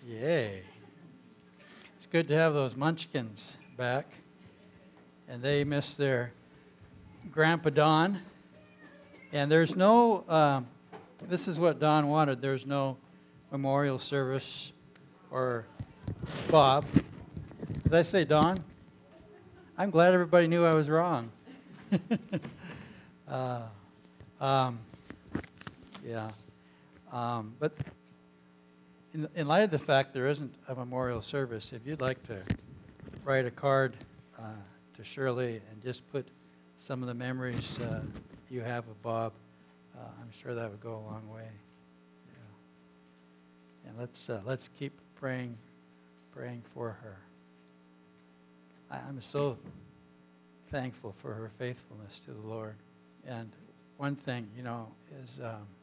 Yay. It's good to have those munchkins back. And they miss their Grandpa Don. And there's no, this is what Don wanted. There's no memorial service or Bob. Did I say Don? I'm glad everybody knew I was wrong. But in light of the fact there isn't a memorial service, if you'd like to write a card to Shirley and just put some of the memories you have of Bob, I'm sure that would go a long way. Yeah. And let's keep praying for her. I'm so thankful for her faithfulness to the Lord. And one thing, is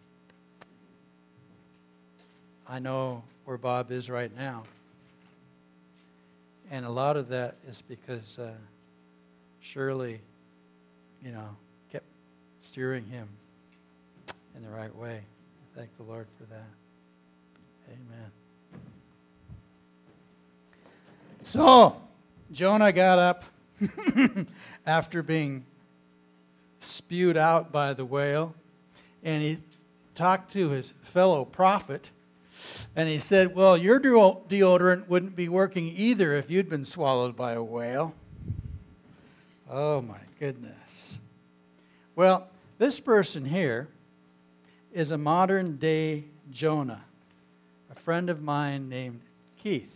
I know where Bob is right now. And a lot of that is because Shirley, kept steering him in the right way. I thank the Lord for that. Amen. So, Jonah got up after being spewed out by the whale, and he talked to his fellow prophet, and he said, well, your deodorant wouldn't be working either if you'd been swallowed by a whale. Oh, my goodness. Well, this person here is a modern-day Jonah, a friend of mine named Keith.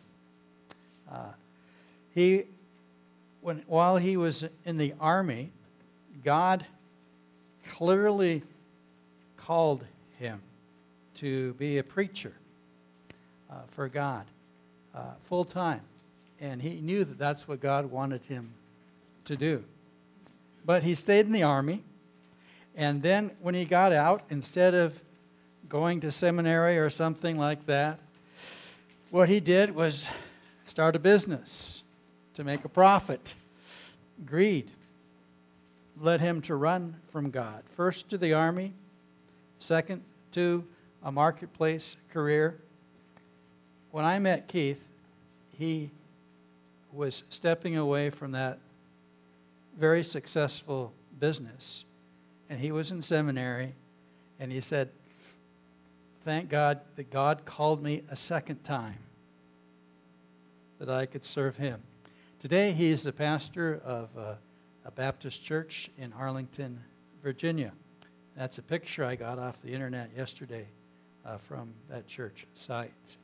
While he was in the army, God clearly called him to be a preacher for God full time. And he knew that that's what God wanted him to do. But he stayed in the army. And then when he got out, instead of going to seminary or something like that, what he did was start a business to make a profit. Greed led him to run from God. First to the army, second to a marketplace career. When I met Keith, he was stepping away from that very successful business. And he was in seminary, and he said, thank God that God called me a second time, that I could serve him. Today, he is the pastor of a Baptist church in Arlington, Virginia. That's a picture I got off the internet yesterday from that church site.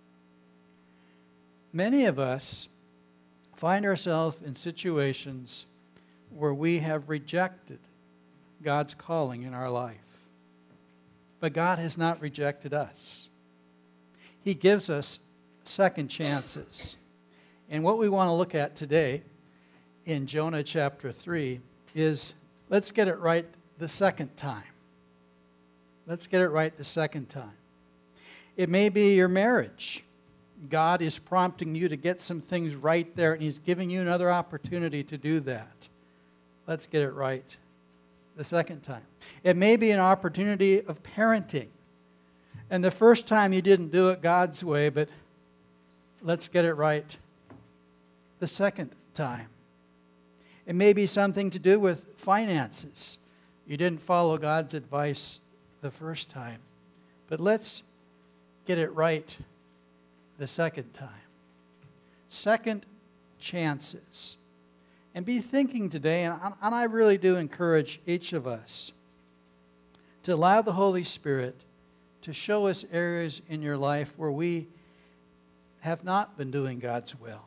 Many of us find ourselves in situations where we have rejected God's calling in our life. But God has not rejected us. He gives us second chances. And what we want to look at today in Jonah chapter 3 is, let's get it right the second time. Let's get it right the second time. It may be your marriage. God is prompting you to get some things right there, and He's giving you another opportunity to do that. Let's get it right the second time. It may be an opportunity of parenting. And the first time you didn't do it God's way, but let's get it right the second time. It may be something to do with finances. You didn't follow God's advice the first time, but let's get it right the second time. Second chances. And be thinking today, and I really do encourage each of us to allow the Holy Spirit to show us areas in your life where we have not been doing God's will,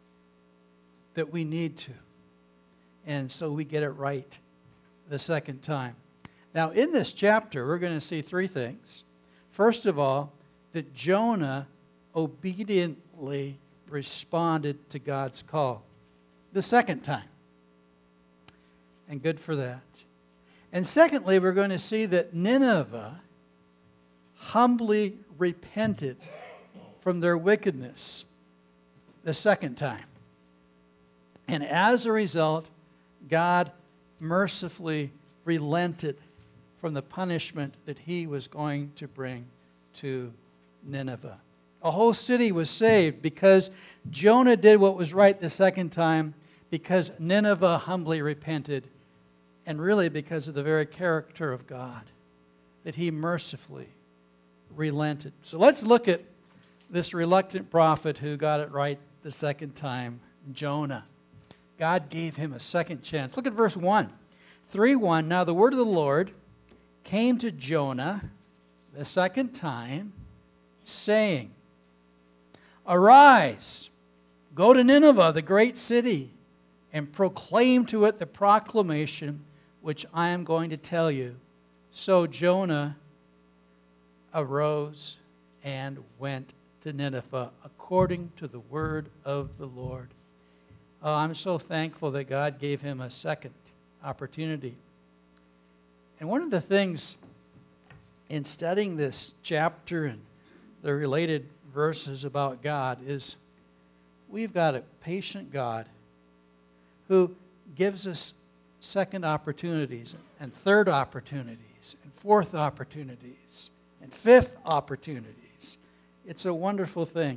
that we need to. And so we get it right the second time. Now, in this chapter, we're going to see three things. First of all, that Jonah obediently responded to God's call the second time. And good for that. And secondly, we're going to see that Nineveh humbly repented from their wickedness the second time. And as a result, God mercifully relented from the punishment that He was going to bring to Nineveh. A whole city was saved because Jonah did what was right the second time, because Nineveh humbly repented, and really because of the very character of God, that He mercifully relented. So let's look at this reluctant prophet who got it right the second time, Jonah. God gave him a second chance. Look at verse 1. 3:1, now the word of the Lord came to Jonah the second time, saying, Arise, go to Nineveh, the great city, and proclaim to it the proclamation which I am going to tell you. So Jonah arose and went to Nineveh according to the word of the Lord. Oh, I'm so thankful that God gave him a second opportunity. And one of the things in studying this chapter and the related verses about God is we've got a patient God who gives us second opportunities and third opportunities and fourth opportunities and fifth opportunities. It's a wonderful thing.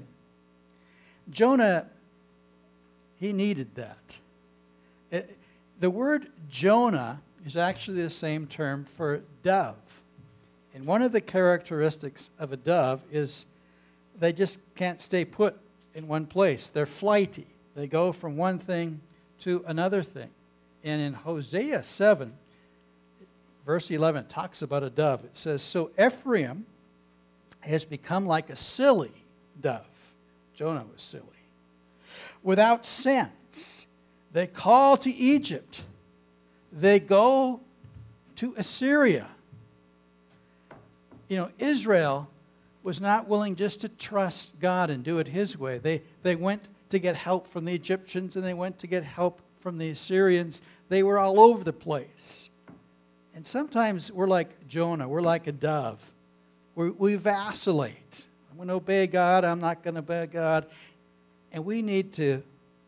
Jonah, he needed that. The word Jonah is actually the same term for dove. And one of the characteristics of a dove is they just can't stay put in one place. They're flighty. They go from one thing to another thing. And in Hosea 7, verse 11, it talks about a dove. It says, So Ephraim has become like a silly dove. Jonah was silly. Without sense, they call to Egypt. They go to Assyria. You know, Israel was not willing just to trust God and do it His way. They went to get help from the Egyptians, and they went to get help from the Assyrians. They were all over the place. And sometimes we're like Jonah. We're like a dove. We vacillate. I'm going to obey God. I'm not going to obey God. And we need to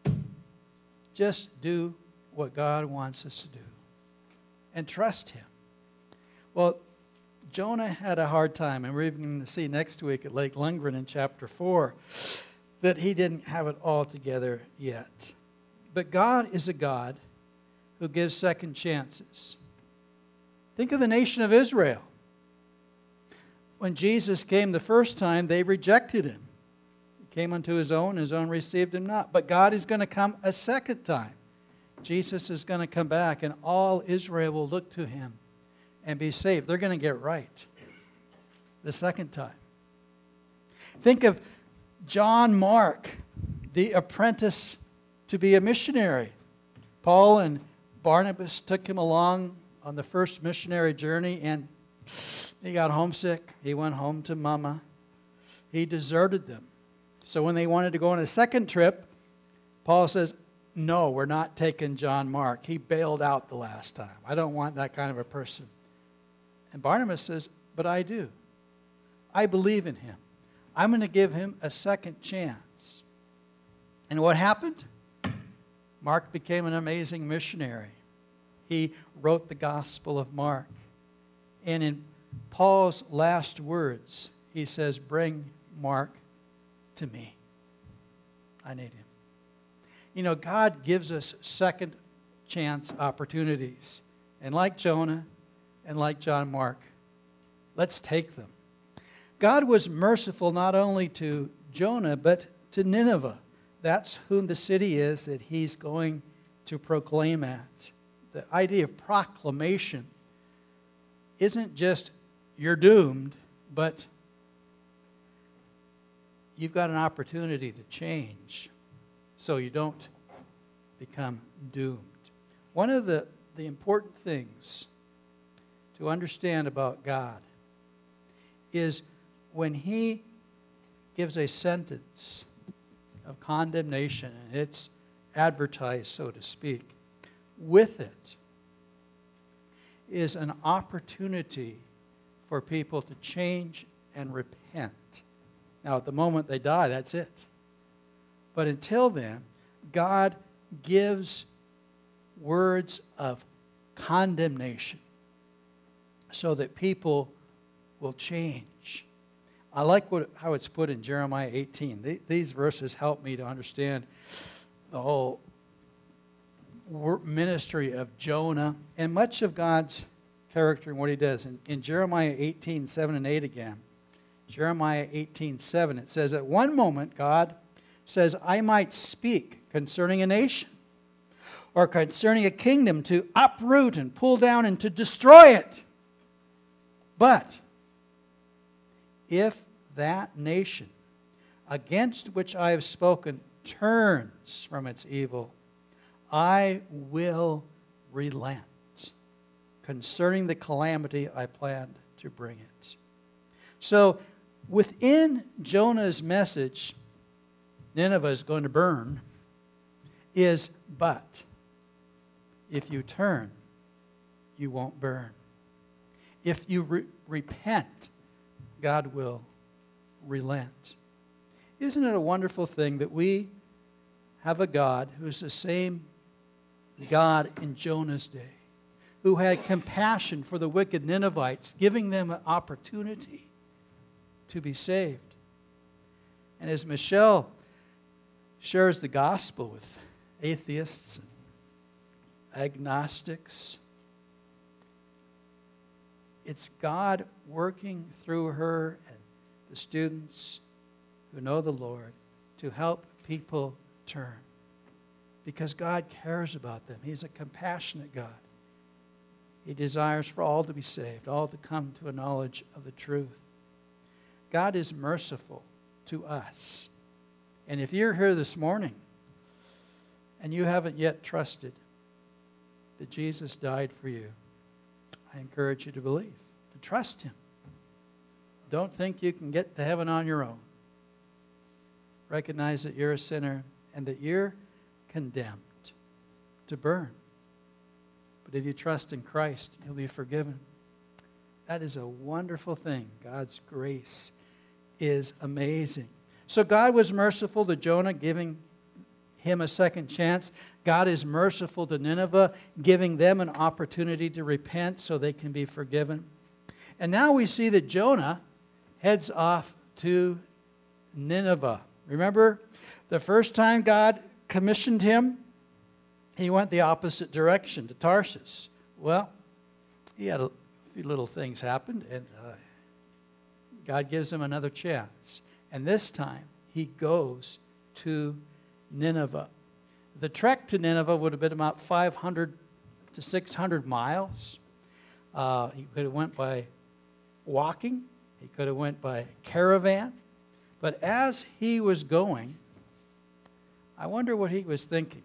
just do what God wants us to do and trust Him. Well, Jonah had a hard time, and we're even going to see next week at Lake Lundgren in chapter 4 that he didn't have it all together yet. But God is a God who gives second chances. Think of the nation of Israel. When Jesus came the first time, they rejected Him. He came unto His own received Him not. But God is going to come a second time. Jesus is going to come back, and all Israel will look to Him and be saved. They're going to get right the second time. Think of John Mark, the apprentice to be a missionary. Paul and Barnabas took him along on the first missionary journey, and he got homesick. He went home to Mama. He deserted them. So when they wanted to go on a second trip, Paul says, no, we're not taking John Mark. He bailed out the last time. I don't want that kind of a person. And Barnabas says, but I do. I believe in him. I'm going to give him a second chance. And what happened? Mark became an amazing missionary. He wrote the Gospel of Mark. And in Paul's last words, he says, bring Mark to me. I need him. You know, God gives us second chance opportunities. And like Jonah and like John Mark, let's take them. God was merciful not only to Jonah, but to Nineveh. That's whom the city is that He's going to proclaim at. The idea of proclamation isn't just you're doomed, but you've got an opportunity to change so you don't become doomed. One of the important things to understand about God is when He gives a sentence of condemnation, and it's advertised, so to speak, with it is an opportunity for people to change and repent. Now, at the moment they die, that's it. But until then, God gives words of condemnation so that people will change. I like how it's put in Jeremiah 18. These verses help me to understand the whole ministry of Jonah and much of God's character and what he does. In Jeremiah 18, 7 and 8 again, Jeremiah 18, 7, it says, "At one moment God says, I might speak concerning a nation or concerning a kingdom to uproot and pull down and to destroy it. But if that nation against which I have spoken turns from its evil, I will relent concerning the calamity I planned to bring it." So within Jonah's message, Nineveh is going to burn, is but if you turn, you won't burn. If you repent, God will relent. Isn't it a wonderful thing that we have a God who's the same God in Jonah's day, who had compassion for the wicked Ninevites, giving them an opportunity to be saved. And as Michelle shares the gospel with atheists and agnostics, it's God working through her and the students who know the Lord to help people turn. Because God cares about them. He's a compassionate God. He desires for all to be saved, all to come to a knowledge of the truth. God is merciful to us. And if you're here this morning and you haven't yet trusted that Jesus died for you, I encourage you to believe, to trust Him. Don't think you can get to heaven on your own. Recognize that you're a sinner and that you're condemned to burn. But if you trust in Christ, you'll be forgiven. That is a wonderful thing. God's grace is amazing. So God was merciful to Jonah, giving him a second chance. God is merciful to Nineveh, giving them an opportunity to repent so they can be forgiven. And now we see that Jonah heads off to Nineveh. Remember, the first time God commissioned him, he went the opposite direction to Tarsus. Well, he had a few little things happen, and God gives him another chance. And this time, he goes to Nineveh. The trek to Nineveh would have been about 500 to 600 miles. He could have went by walking. He could have went by caravan. But as he was going, I wonder what he was thinking.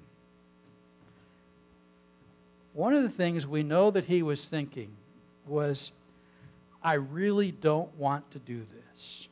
One of the things we know that he was thinking was, I really don't want to do this.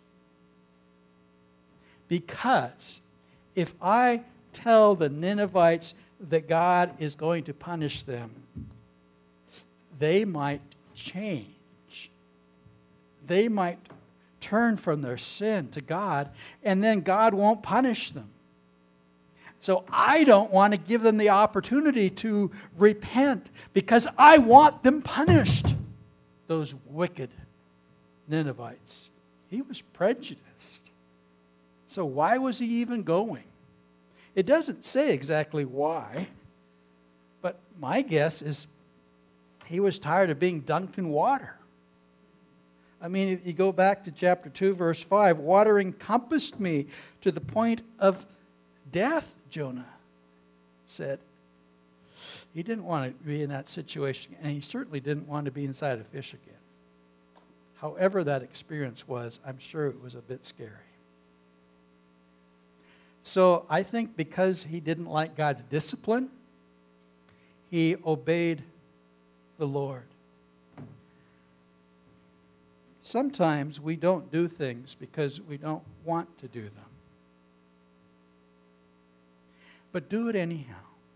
Because if I tell the Ninevites that God is going to punish them, they might change. They might turn from their sin to God, and then God won't punish them. So I don't want to give them the opportunity to repent because I want them punished. Those wicked Ninevites. He was prejudiced. So why was he even going? It doesn't say exactly why, but my guess is he was tired of being dunked in water. I mean, if you go back to chapter 2, verse 5, water encompassed me to the point of death, Jonah said. He didn't want to be in that situation, and he certainly didn't want to be inside a fish again. However that experience was, I'm sure it was a bit scary. So I think because he didn't like God's discipline, he obeyed the Lord. Sometimes we don't do things because we don't want to do them. But do it anyhow.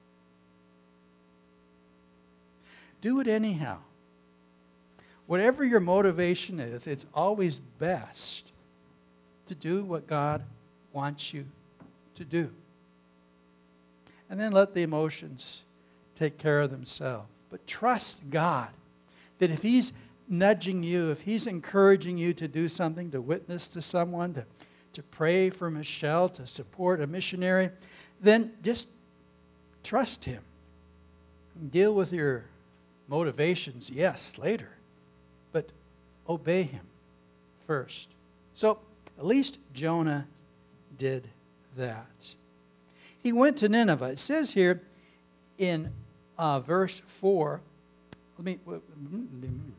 Do it anyhow. Whatever your motivation is, it's always best to do what God wants you to do. And then let the emotions take care of themselves. But trust God that if He's nudging you, if He's encouraging you to do something, to witness to someone, to pray for Michelle, to support a missionary, then just trust Him. Deal with your motivations, yes, later. But obey Him first. So at least Jonah did that. He went to Nineveh. It says here in verse 4, in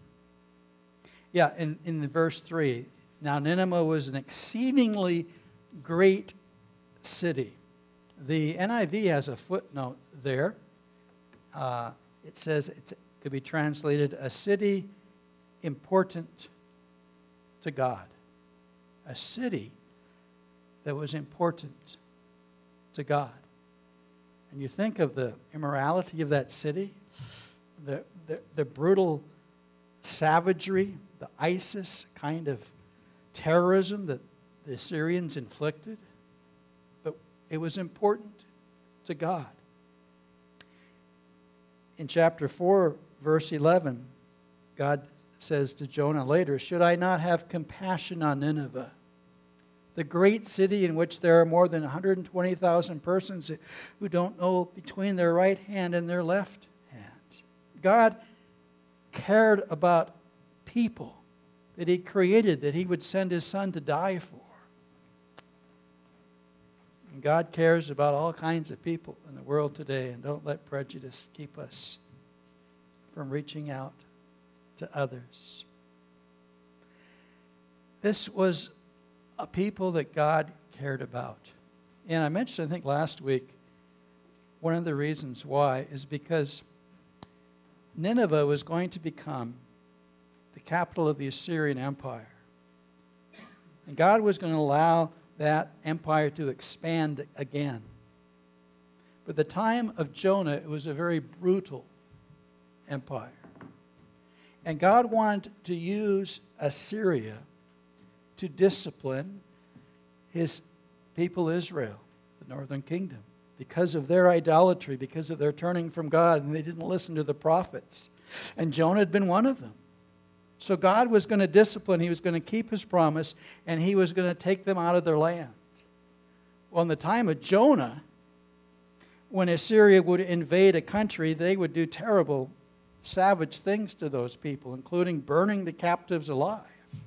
the verse 3, now Nineveh was an exceedingly great city. The NIV has a footnote there. It says it could be translated, a city important to God. A city that was important to God. And you think of the immorality of that city, the brutal savagery, the ISIS kind of terrorism that the Assyrians inflicted. But it was important to God. In chapter 4, verse 11, God says to Jonah later, should I not have compassion on Nineveh, the great city in which there are more than 120,000 persons who don't know between their right hand and their left hand? God cared about people that He created, that He would send His Son to die for. And God cares about all kinds of people in the world today, and don't let prejudice keep us from reaching out to others. This was a people that God cared about. And I mentioned, I think last week, one of the reasons why is because Nineveh was going to become the capital of the Assyrian Empire. And God was going to allow that empire to expand again. But the time of Jonah, it was a very brutal empire. And God wanted to use Assyria to discipline His people Israel, the northern kingdom, because of their idolatry, because of their turning from God, and they didn't listen to the prophets. And Jonah had been one of them. So God was going to discipline, He was going to keep His promise, and He was going to take them out of their land. Well, in the time of Jonah, when Assyria would invade a country, they would do terrible, savage things to those people, including burning the captives alive.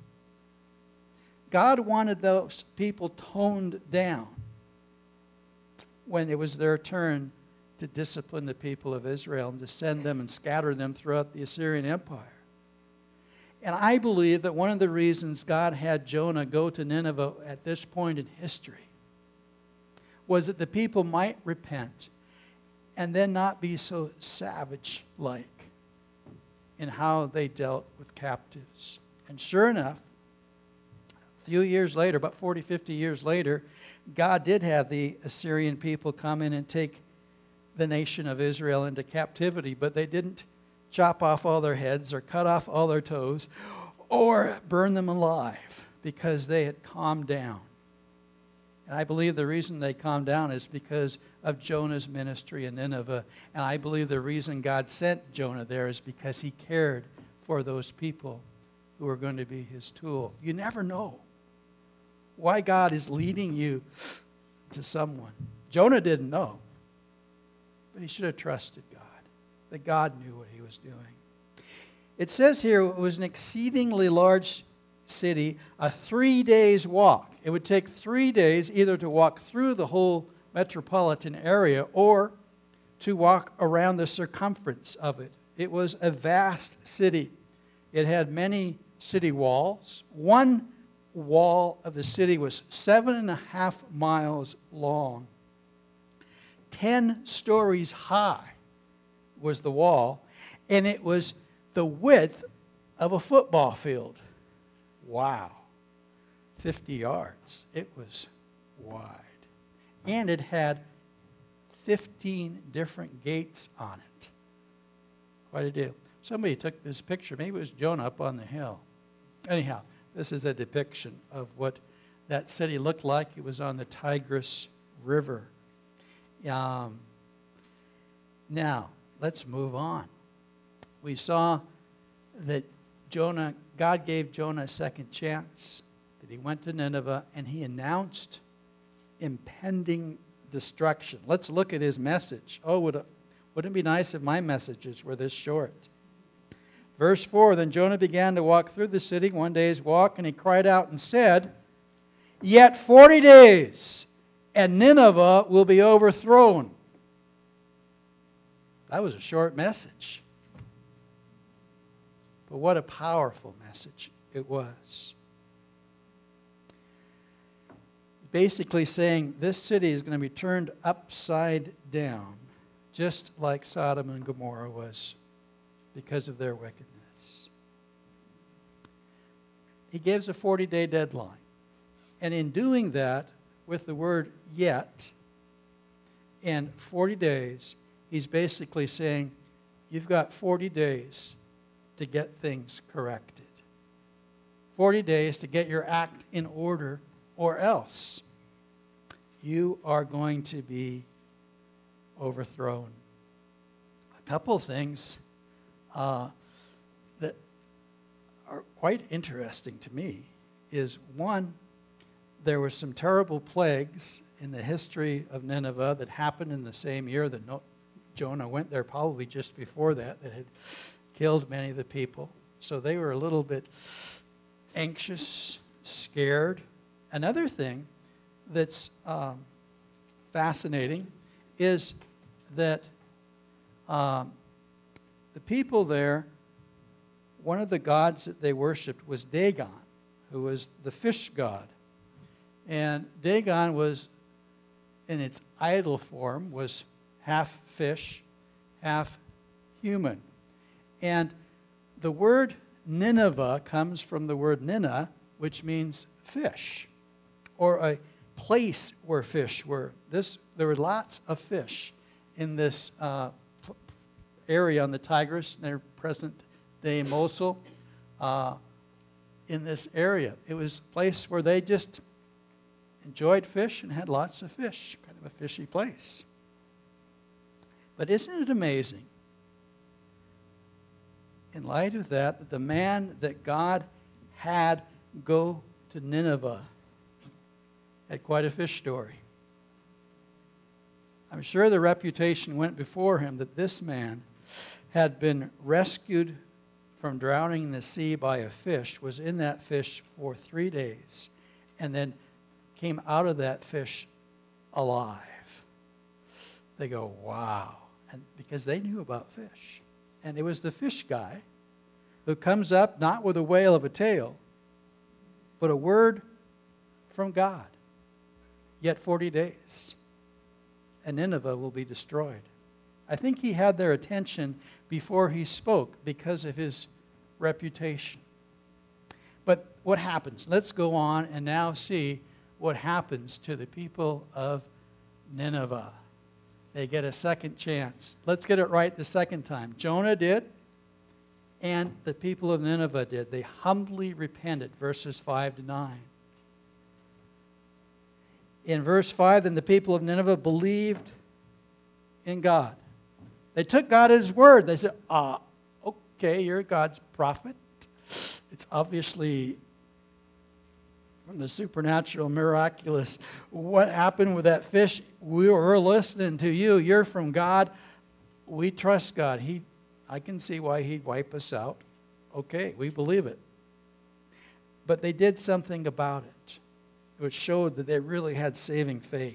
God wanted those people toned down when it was their turn to discipline the people of Israel and to send them and scatter them throughout the Assyrian Empire. And I believe that one of the reasons God had Jonah go to Nineveh at this point in history was that the people might repent and then not be so savage-like in how they dealt with captives. And sure enough, a few years later, about 40, 50 years later, God did have the Assyrian people come in and take the nation of Israel into captivity, but they didn't chop off all their heads or cut off all their toes or burn them alive because they had calmed down. And I believe the reason they calmed down is because of Jonah's ministry in Nineveh. And I believe the reason God sent Jonah there is because He cared for those people who were going to be His tool. You never know why God is leading you to someone. Jonah didn't know, but he should have trusted God, that God knew what He was doing. It says here it was an exceedingly large city, a 3 days walk. It would take 3 days either to walk through the whole metropolitan area or to walk around the circumference of it. It was a vast city. It had many city walls. One wall of the city was 7.5 miles long. 10 stories high was the wall, and it was the width of a football field. Wow. 50 yards. It was wide. And it had 15 different gates on it. Quite a deal. Somebody took this picture. Maybe it was Jonah up on the hill. Anyhow, this is a depiction of what that city looked like. It was on the Tigris River. Now, let's move on. We saw that God gave Jonah a second chance, that he went to Nineveh and he announced impending destruction. Let's look at his message. Oh, wouldn't it be nice if my messages were this short? Verse 4, then Jonah began to walk through the city one day's walk, and he cried out and said, "Yet 40 days, and Nineveh will be overthrown." That was a short message. But what a powerful message it was. Basically saying this city is going to be turned upside down, just like Sodom and Gomorrah was, because of their wickedness. He gives a 40-day deadline. And in doing that, with the word yet, in 40 days, he's basically saying, you've got 40 days to get things corrected. 40 days to get your act in order, or else you are going to be overthrown. A couple things that are quite interesting to me is, one, there were some terrible plagues in the history of Nineveh that happened in the same year that Jonah went there, probably just before that had killed many of the people. So they were a little bit anxious, scared. Another thing that's fascinating is that the people there, one of the gods that they worshipped was Dagon, who was the fish god. And Dagon was, in its idol form, was half fish, half human. And the word Nineveh comes from the word Ninna, which means fish, or a place where fish were. There were lots of fish in this area on the Tigris, near present-day Mosul, in this area. It was a place where they just enjoyed fish and had lots of fish, kind of a fishy place. But isn't it amazing, in light of that the man that God had go to Nineveh had quite a fish story. I'm sure the reputation went before him that this man had been rescued from drowning in the sea by a fish, was in that fish for 3 days, and then came out of that fish alive. They go, wow. And because they knew about fish. And it was the fish guy who comes up not with a whale of a tail, but a word from God. Yet 40 days, and Nineveh will be destroyed. I think he had their attention before he spoke because of his reputation. But what happens? Let's go on and now see what happens to the people of Nineveh. They get a second chance. Let's get it right the second time. Jonah did, and the people of Nineveh did. They humbly repented, verses 5 to 9. In verse 5, then the people of Nineveh believed in God. They took God at His word. They said, okay, you're God's prophet. It's obviously from the supernatural, miraculous. What happened with that fish? We're listening to you. You're from God. We trust God. I can see why He'd wipe us out. Okay, we believe it. But they did something about it, which showed that they really had saving faith.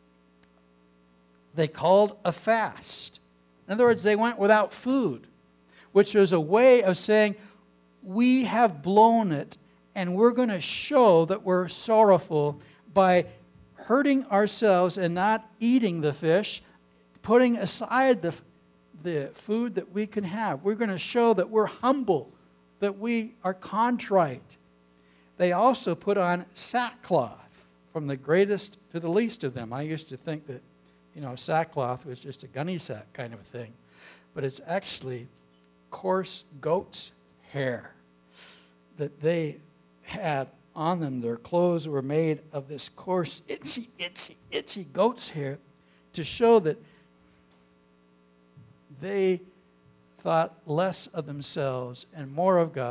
They called a fast. In other words, they went without food, which was a way of saying, we have blown it, and we're going to show that we're sorrowful by hurting ourselves and not eating the fish, putting aside the food that we can have. We're going to show that we're humble, that we are contrite. They also put on sackcloth, from the greatest to the least of them. I used to think that, sackcloth was just a gunny sack kind of a thing. But it's actually coarse goat's hair that they had on them. Their clothes were made of this coarse, itchy goat's hair to show that they thought less of themselves and more of God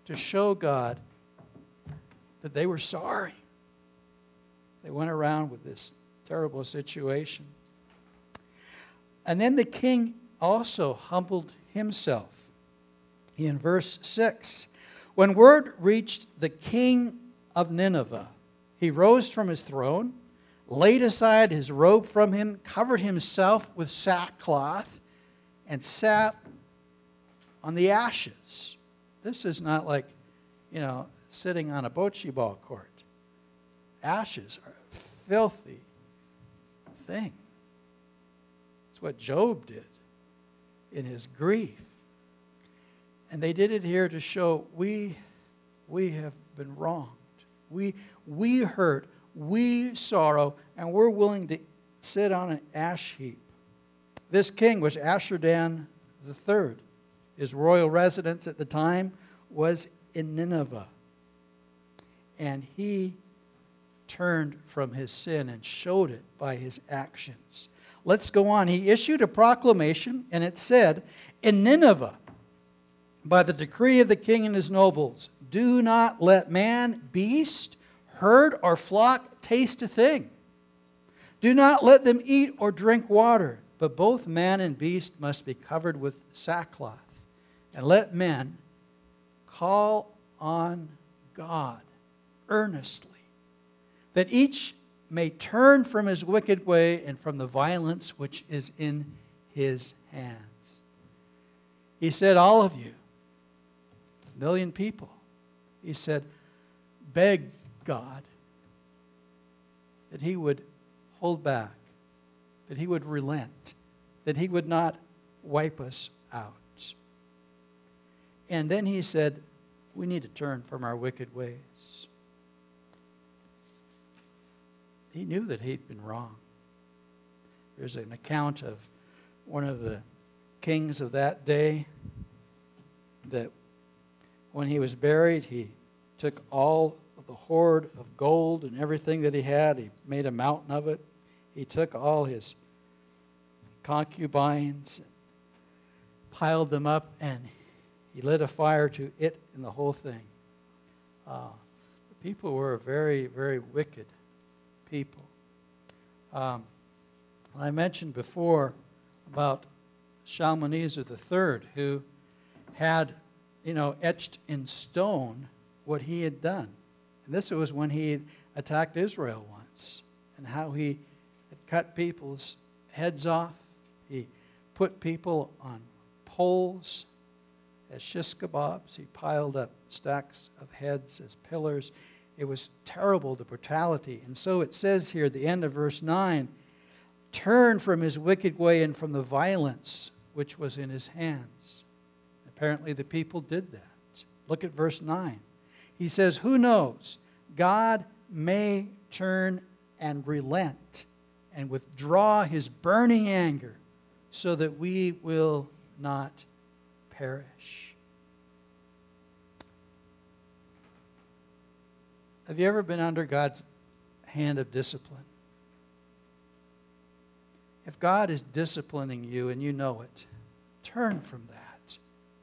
to show God that they were sorry. They went around with this terrible situation. And then the king also humbled himself. In verse 6, when word reached the king of Nineveh, he rose from his throne, laid aside his robe from him, covered himself with sackcloth, and sat on the ashes. This is not like, sitting on a bocce ball court. Ashes are a filthy thing. It's what Job did in his grief. And they did it here to show we have been wronged. We hurt, we sorrow, and we're willing to sit on an ash heap. This king was Ashur-dan III. His royal residence at the time was in Nineveh. And he turned from his sin and showed it by his actions. Let's go on. He issued a proclamation, and it said, in Nineveh, by the decree of the king and his nobles, do not let man, beast, herd, or flock taste a thing. Do not let them eat or drink water, but both man and beast must be covered with sackcloth. And let men call on God earnestly, that each may turn from his wicked way and from the violence which is in his hands. He said, all of you, 1 million people, he said, beg God that he would hold back, that he would relent, that he would not wipe us out. And then he said, we need to turn from our wicked ways. He knew that he'd been wrong. There's an account of one of the kings of that day that when he was buried, he took all of the hoard of gold and everything that he had. He made a mountain of it. He took all his concubines, piled them up, and he lit a fire to it and the whole thing. The people were very, very wicked people. I mentioned before about Shalmaneser III, who had, etched in stone what he had done. And this was when he had attacked Israel once, and how he had cut people's heads off. He put people on poles as shish kebabs. He piled up stacks of heads as pillars. It was terrible, the brutality. And so it says here at the end of verse 9, turn from his wicked way and from the violence which was in his hands. Apparently the people did that. Look at verse 9. He says, who knows? God may turn and relent and withdraw his burning anger so that we will not perish. Have you ever been under God's hand of discipline? If God is disciplining you and you know it, turn from that.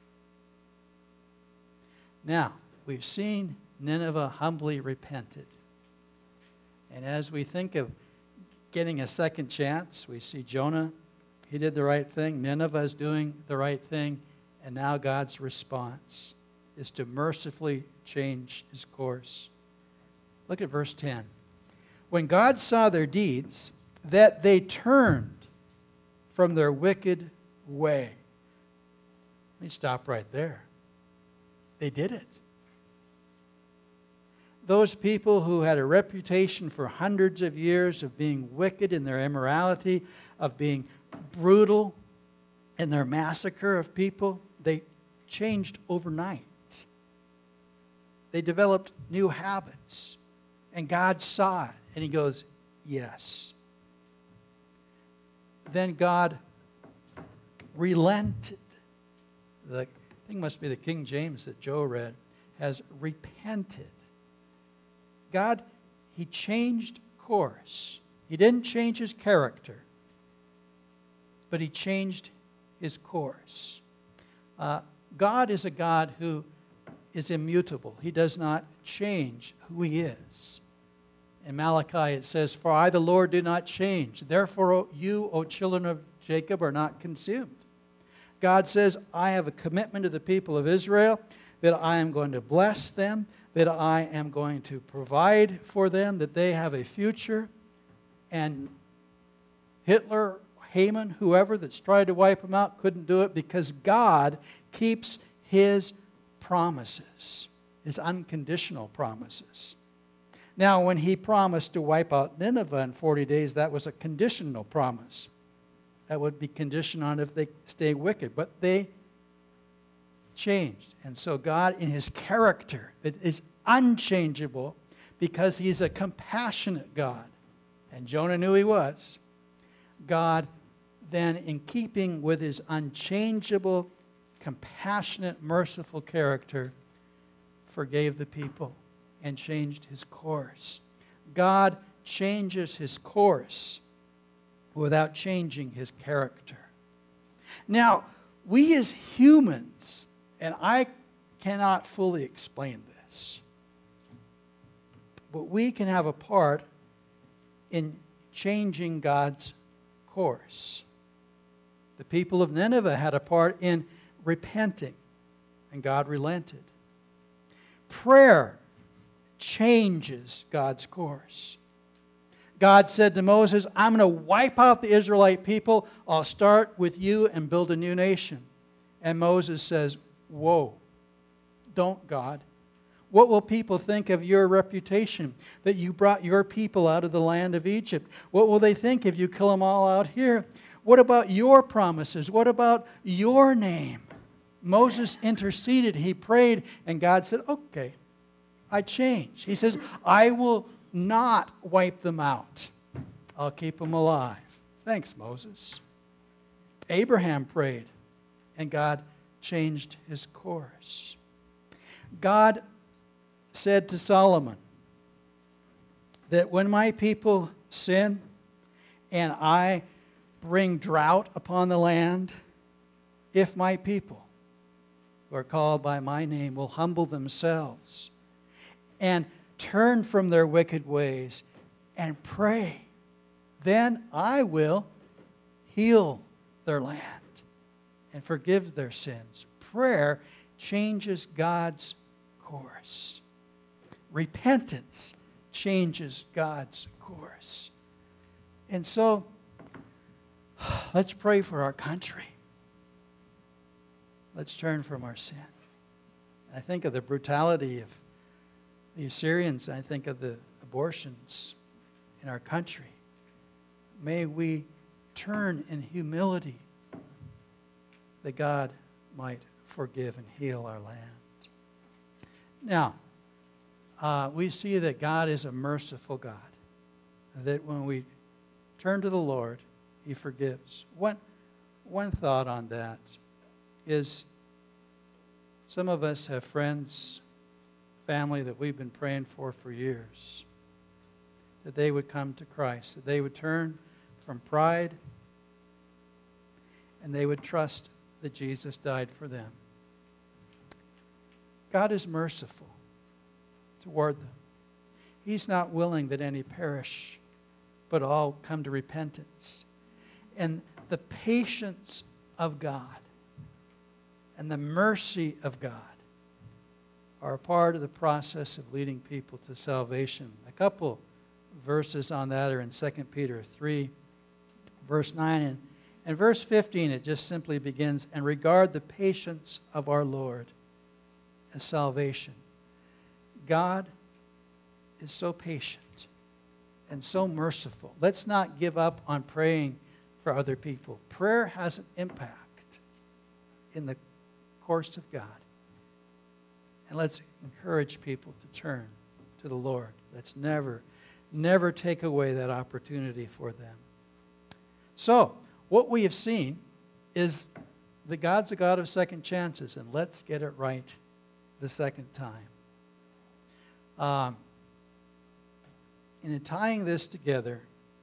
Now, we've seen Nineveh humbly repented. And as we think of getting a second chance, we see Jonah, he did the right thing. Nineveh is doing the right thing. And now God's response is to mercifully change his course. Look at verse 10. When God saw their deeds, that they turned from their wicked way. Let me stop right there. They did it. Those people who had a reputation for hundreds of years of being wicked in their immorality, of being brutal in their massacre of people, they changed overnight. They developed new habits. And God saw it, and he goes, yes. Then God relented. The thing must be the King James that Joe read, has repented. God, he changed course. He didn't change his character, but he changed his course. God is a God who is immutable. He does not change who He is. In Malachi it says, "For I, the Lord, do not change. Therefore you, O children of Jacob, are not consumed." God says, I have a commitment to the people of Israel that I am going to bless them, that I am going to provide for them, that they have a future. And Hitler, Haman, whoever that's tried to wipe them out couldn't do it because God keeps His promises, His unconditional promises. Now, when He promised to wipe out Nineveh in 40 days, that was a conditional promise. That would be conditioned on if they stay wicked. But they changed. And so God, in His character, that is unchangeable because He's a compassionate God, and Jonah knew He was, God then, in keeping with His unchangeable, compassionate, merciful character, forgave the people and changed His course. God changes His course without changing His character. Now, we as humans, and I cannot fully explain this, but we can have a part in changing God's course. The people of Nineveh had a part in repenting, and God relented. Prayer changes God's course. God said to Moses, I'm going to wipe out the Israelite people. I'll start with you and build a new nation. And Moses says, whoa, don't, God. What will people think of your reputation, that you brought your people out of the land of Egypt? What will they think if you kill them all out here? What about your promises? What about your name? Moses interceded. He prayed, and God said, okay, I change. He says, I will not wipe them out. I'll keep them alive. Thanks, Moses. Abraham prayed, and God changed his course. God said to Solomon that when my people sin and I bring drought upon the land, if my people who are called by my name will humble themselves and turn from their wicked ways and pray, then I will heal their land and forgive their sins. Prayer changes God's course. Repentance changes God's course. And so, let's pray for our country. Let's turn from our sin. I think of the brutality of the Assyrians. I think of the abortions in our country. May we turn in humility that God might forgive and heal our land. Now, we see that God is a merciful God, that when we turn to the Lord, He forgives. One thought on that is some of us have friends, family that we've been praying for years, that they would come to Christ, that they would turn from pride and they would trust that Jesus died for them. God is merciful toward them. He's not willing that any perish, but all come to repentance. And the patience of God and the mercy of God are a part of the process of leading people to salvation. A couple verses on that are in 2 Peter 3, verse 9. And verse 15, it just simply begins, and regard the patience of our Lord as salvation. God is so patient and so merciful. Let's not give up on praying for other people. Prayer has an impact in the course of God. And let's encourage people to turn to the Lord. Let's never take away that opportunity for them. So, what we have seen is that God's a God of second chances, and let's get it right the second time. And in tying this together,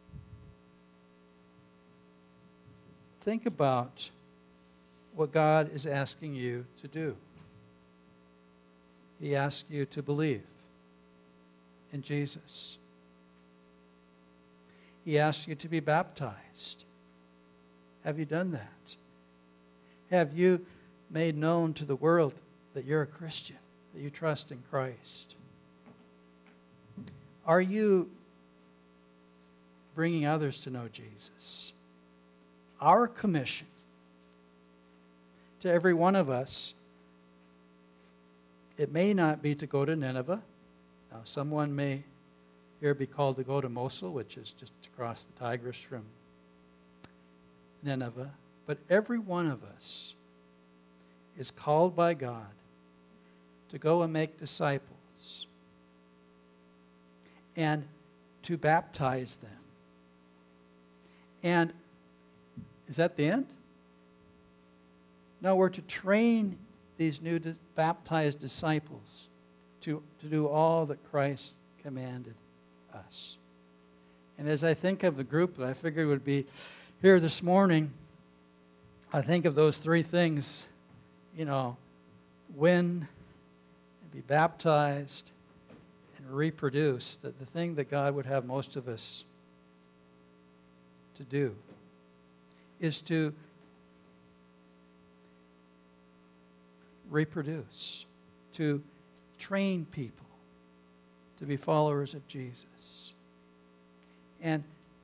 think about what God is asking you to do. He asks you to believe in Jesus. He asks you to be baptized. Have you done that? Have you made known to the world that you're a Christian, that you trust in Christ? Are you bringing others to know Jesus? Our commission to every one of us, it may not be to go to Nineveh. Now, someone may here be called to go to Mosul, which is just across the Tigris from Nineveh. But every one of us is called by God to go and make disciples and to baptize them. And is that the end? No, we're to train these new baptized disciples to do all that Christ commanded us. And as I think of the group that I figured would be here this morning, I think of those three things, win, and be baptized, and reproduce. That the thing that God would have most of us to do is to reproduce, to train people to be followers of Jesus. And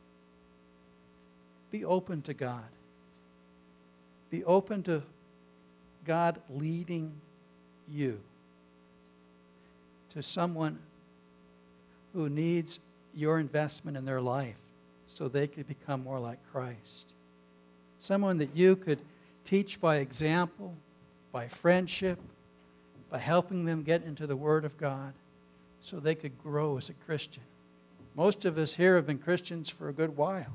be open to God. Be open to God leading you to someone who needs your investment in their life so they could become more like Christ. Someone that you could teach by example, by friendship, by helping them get into the Word of God so they could grow as a Christian. Most of us here have been Christians for a good while.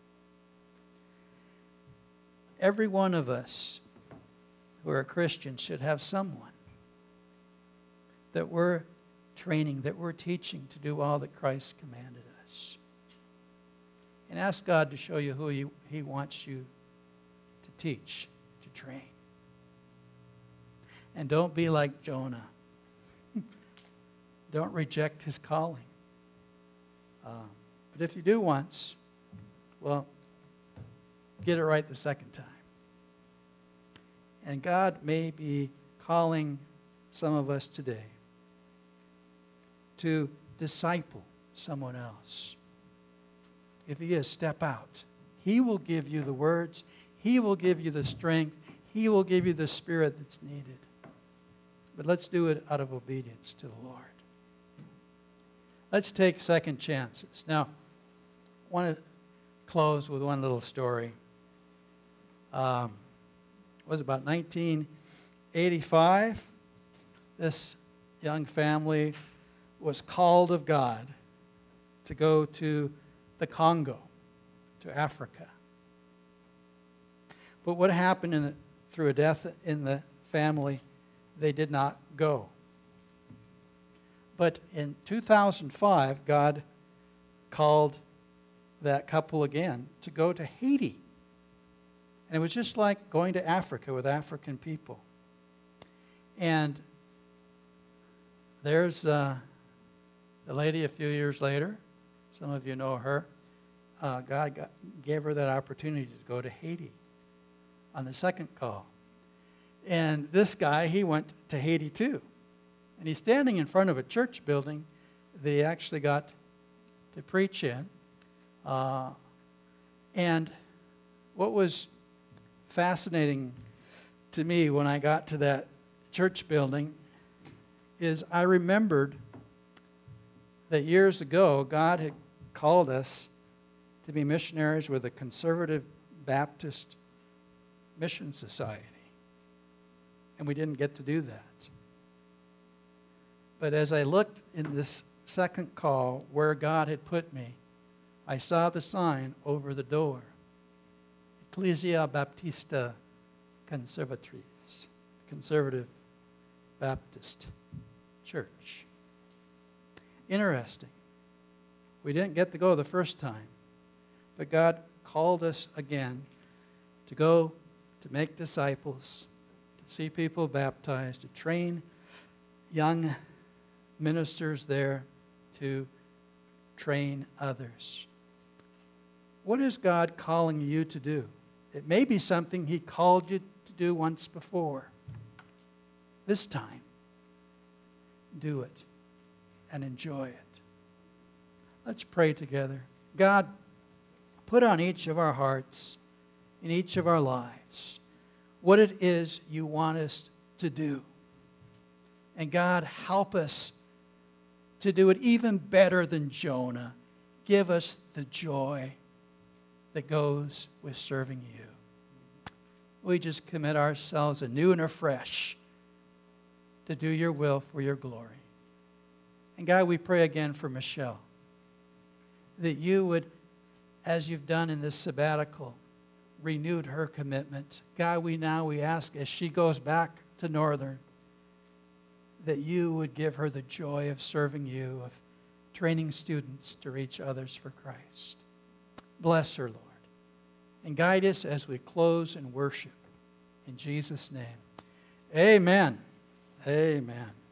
Every one of us who are Christians should have someone that we're training, that we're teaching to do all that Christ commanded us. And ask God to show you who He wants you to teach, to train. And don't be like Jonah. Don't reject his calling. But if you do once, well, get it right the second time. And God may be calling some of us today to disciple someone else. If He is, step out. He will give you the words. He will give you the strength. He will give you the spirit that's needed. But let's do it out of obedience to the Lord. Let's take second chances. Now, I want to close with one little story. It was about 1985. This young family was called of God to go to the Congo, to Africa. But what happened through a death in the family, they did not go. But in 2005, God called that couple again to go to Haiti. And it was just like going to Africa with African people. And there's the lady a few years later. Some of you know her. God gave her that opportunity to go to Haiti on the second call. And this guy, he went to Haiti too. And he's standing in front of a church building that he actually got to preach in. And what was fascinating to me when I got to that church building is I remembered that years ago God had called us to be missionaries with a Conservative Baptist Mission Society. And we didn't get to do that. But as I looked in this second call where God had put me, I saw the sign over the door. Ecclesia Baptista Conservatriz, Conservative Baptist Church. Interesting. We didn't get to go the first time, but God called us again to go to make disciples, to see people baptized, to train young ministers there to train others. What is God calling you to do? It may be something He called you to do once before. This time, do it and enjoy it. Let's pray together. God, put on each of our hearts, in each of our lives, what it is you want us to do. And God, help us to do it even better than Jonah. Give us the joy that goes with serving you. We just commit ourselves anew and afresh to do your will for your glory. And God, we pray again for Michelle, that you would, as you've done in this sabbatical, renewed her commitment. God, we ask as she goes back to Northern, that you would give her the joy of serving you, of training students to reach others for Christ. Bless her, Lord, and guide us as we close in worship. In Jesus' name, amen. Amen.